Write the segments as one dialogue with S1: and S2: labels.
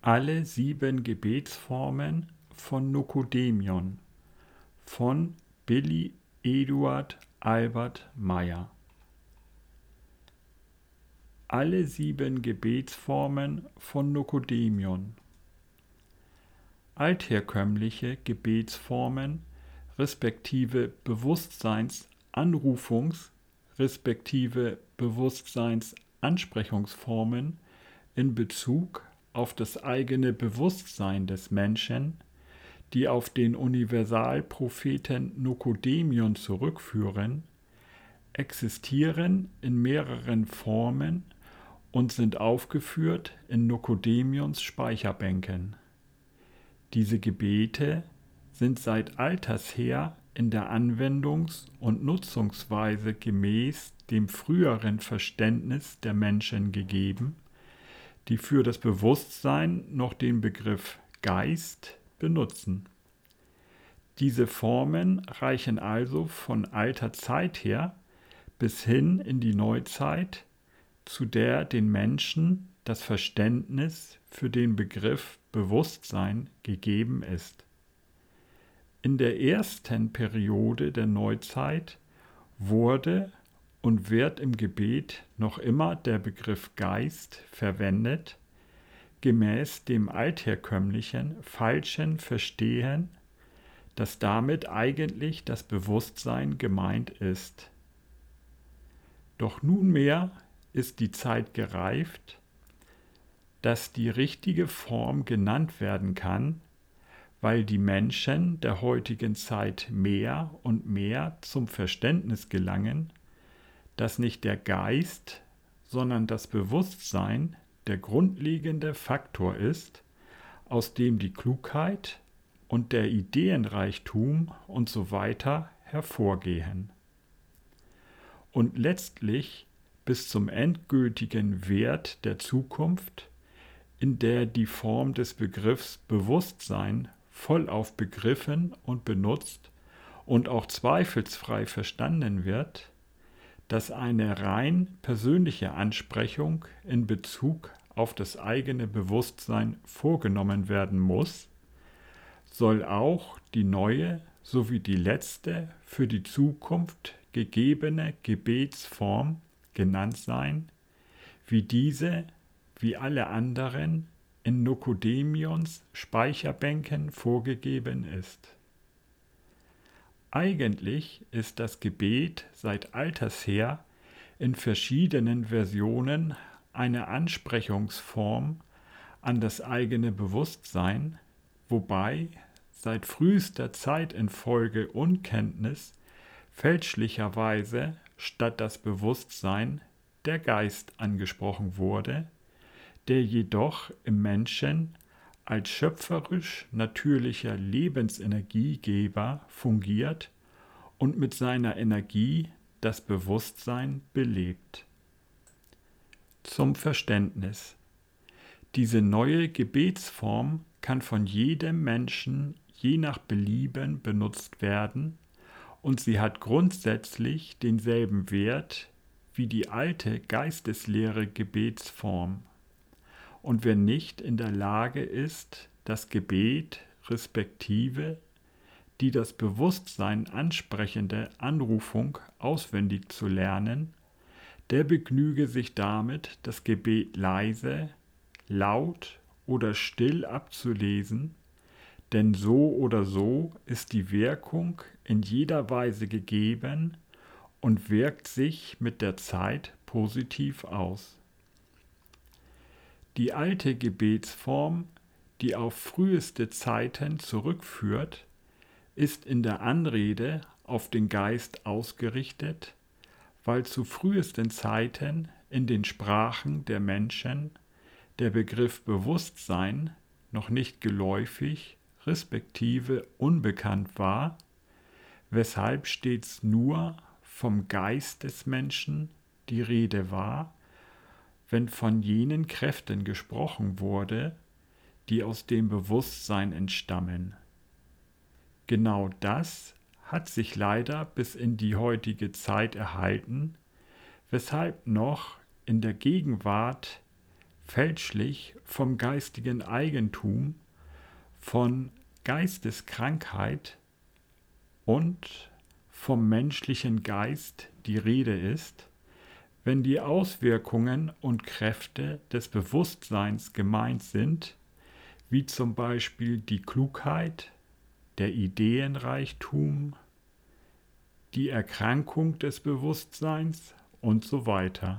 S1: Alle 7 Gebetsformen von Nokodemion von Billy Eduard Albert Meyer. Alle 7 Gebetsformen von Nokodemion. Altherkömmliche Gebetsformen respektive Bewusstseinsanrufungs- respektive Bewusstseinsansprechungsformen in Bezug auf das eigene Bewusstsein des Menschen, die auf den Universalpropheten Nokodemion zurückführen, existieren in mehreren Formen und sind aufgeführt in Nokodemions Speicherbänken. Diese Gebete sind seit alters her in der Anwendungs- und Nutzungsweise gemäß dem früheren Verständnis der Menschen gegeben, die für das Bewusstsein noch den Begriff Geist benutzen. Diese Formen reichen also von alter Zeit her bis hin in die Neuzeit, zu der den Menschen das Verständnis für den Begriff Bewusstsein gegeben ist. In der ersten Periode der Neuzeit wurde und wird im Gebet noch immer der Begriff Geist verwendet, gemäß dem altherkömmlichen falschen Verstehen, dass damit eigentlich das Bewusstsein gemeint ist. Doch nunmehr ist die Zeit gereift, dass die richtige Form genannt werden kann, weil die Menschen der heutigen Zeit mehr und mehr zum Verständnis gelangen, dass nicht der Geist, sondern das Bewusstsein der grundlegende Faktor ist, aus dem die Klugheit und der Ideenreichtum usw. hervorgehen. Und letztlich bis zum endgültigen Wert der Zukunft, in der die Form des Begriffs Bewusstsein vollauf begriffen und benutzt und auch zweifelsfrei verstanden wird, dass eine rein persönliche Ansprechung in Bezug auf das eigene Bewusstsein vorgenommen werden muss, soll auch die neue sowie die letzte für die Zukunft gegebene Gebetsform genannt sein, wie diese, wie alle anderen, in Nokodemions Speicherbänken vorgegeben ist. Eigentlich ist das Gebet seit alters her in verschiedenen Versionen eine Ansprechungsform an das eigene Bewusstsein, wobei seit frühester Zeit in Folge Unkenntnis fälschlicherweise statt das Bewusstsein der Geist angesprochen wurde, der jedoch im Menschen als schöpferisch natürlicher Lebensenergiegeber fungiert und mit seiner Energie das Bewusstsein belebt. Zum Verständnis: Diese neue Gebetsform kann von jedem Menschen je nach Belieben benutzt werden und sie hat grundsätzlich denselben Wert wie die alte geistesleere Gebetsform. Und wer nicht in der Lage ist, das Gebet respektive die das Bewusstsein ansprechende Anrufung auswendig zu lernen, der begnüge sich damit, das Gebet leise, laut oder still abzulesen, denn so oder so ist die Wirkung in jeder Weise gegeben und wirkt sich mit der Zeit positiv aus. Die alte Gebetsform, die auf früheste Zeiten zurückführt, ist in der Anrede auf den Geist ausgerichtet, weil zu frühesten Zeiten in den Sprachen der Menschen der Begriff Bewusstsein noch nicht geläufig respektive unbekannt war, weshalb stets nur vom Geist des Menschen die Rede war, wenn von jenen Kräften gesprochen wurde, die aus dem Bewusstsein entstammen. Genau das hat sich leider bis in die heutige Zeit erhalten, weshalb noch in der Gegenwart fälschlich vom geistigen Eigentum, von Geisteskrankheit und vom menschlichen Geist die Rede ist, wenn die Auswirkungen und Kräfte des Bewusstseins gemeint sind, wie zum Beispiel die Klugheit, der Ideenreichtum, die Erkrankung des Bewusstseins und so weiter.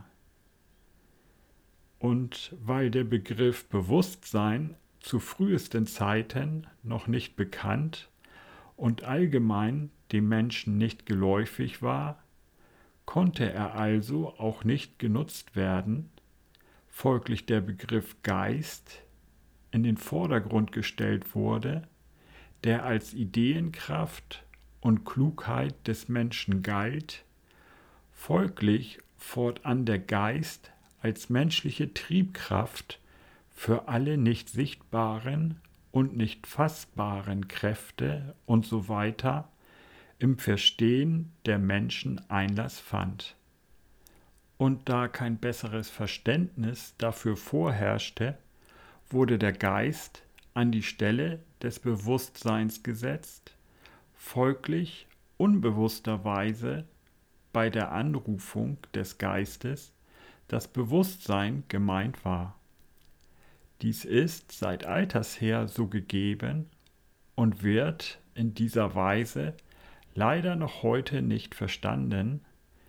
S1: Und weil der Begriff Bewusstsein zu frühesten Zeiten noch nicht bekannt und allgemein dem Menschen nicht geläufig war, konnte er also auch nicht genutzt werden, folglich der Begriff Geist in den Vordergrund gestellt wurde, der als Ideenkraft und Klugheit des Menschen galt, folglich fortan der Geist als menschliche Triebkraft für alle nicht sichtbaren und nicht fassbaren Kräfte und so weiter im Verstehen der Menschen Einlass fand. Und da kein besseres Verständnis dafür vorherrschte, wurde der Geist an die Stelle des Bewusstseins gesetzt, folglich unbewussterweise bei der Anrufung des Geistes das Bewusstsein gemeint war. Dies ist seit alters her so gegeben und wird in dieser Weise leider noch heute nicht verstanden,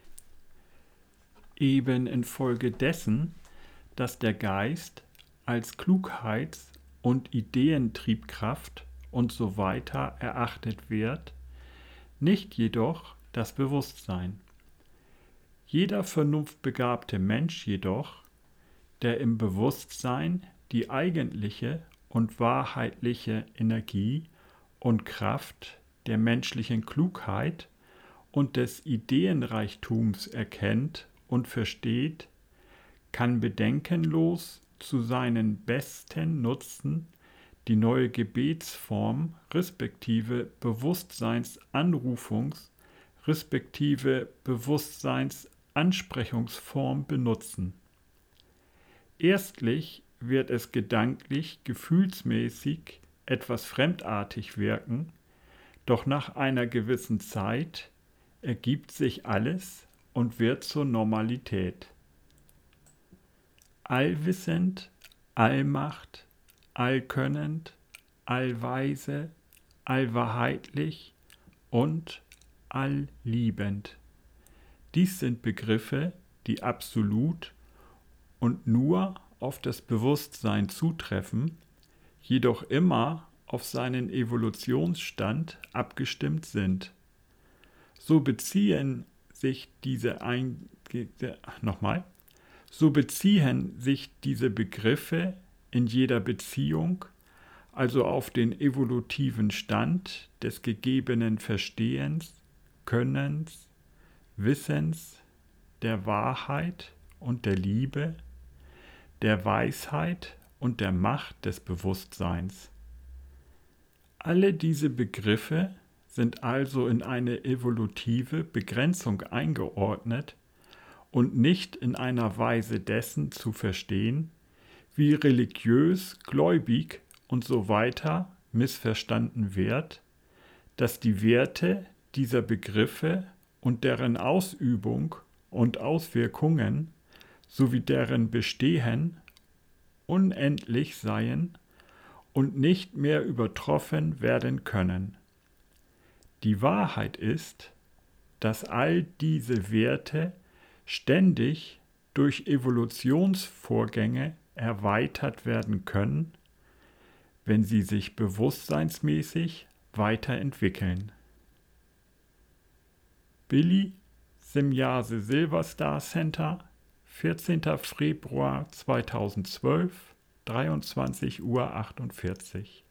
S1: eben infolgedessen, dass der Geist als Klugheits- und Ideentriebkraft und so weiter erachtet wird, nicht jedoch das Bewusstsein. Jeder vernunftbegabte Mensch jedoch, der im Bewusstsein die eigentliche und wahrheitliche Energie und Kraft der menschlichen Klugheit und des Ideenreichtums erkennt und versteht, kann bedenkenlos zu seinen besten Nutzen die neue Gebetsform respektive Bewusstseinsanrufungs respektive Bewusstseinsansprechungsform benutzen. Erstlich wird es gedanklich, gefühlsmäßig etwas fremdartig wirken, doch nach einer gewissen Zeit ergibt sich alles und wird zur Normalität. Allwissend, allmacht, allkönnend, allweise, allwahrheitlich und allliebend. Dies sind Begriffe, die absolut und nur auf das Bewusstsein zutreffen, jedoch immer auf seinen Evolutionsstand abgestimmt sind. So beziehen sich diese Begriffe in jeder Beziehung also auf den evolutiven Stand des gegebenen Verstehens, Könnens, Wissens, der Wahrheit und der Liebe, der Weisheit und der Macht des Bewusstseins. Alle diese Begriffe sind also in eine evolutive Begrenzung eingeordnet und nicht in einer Weise dessen zu verstehen, wie religiös, gläubig und so weiter missverstanden wird, dass die Werte dieser Begriffe und deren Ausübung und Auswirkungen sowie deren Bestehen unendlich seien und nicht mehr übertroffen werden können. Die Wahrheit ist, dass all diese Werte ständig durch Evolutionsvorgänge erweitert werden können, wenn sie sich bewusstseinsmäßig weiterentwickeln. Billy Semjase Silverstar Center, 14. Februar 2012, 23:48 Uhr.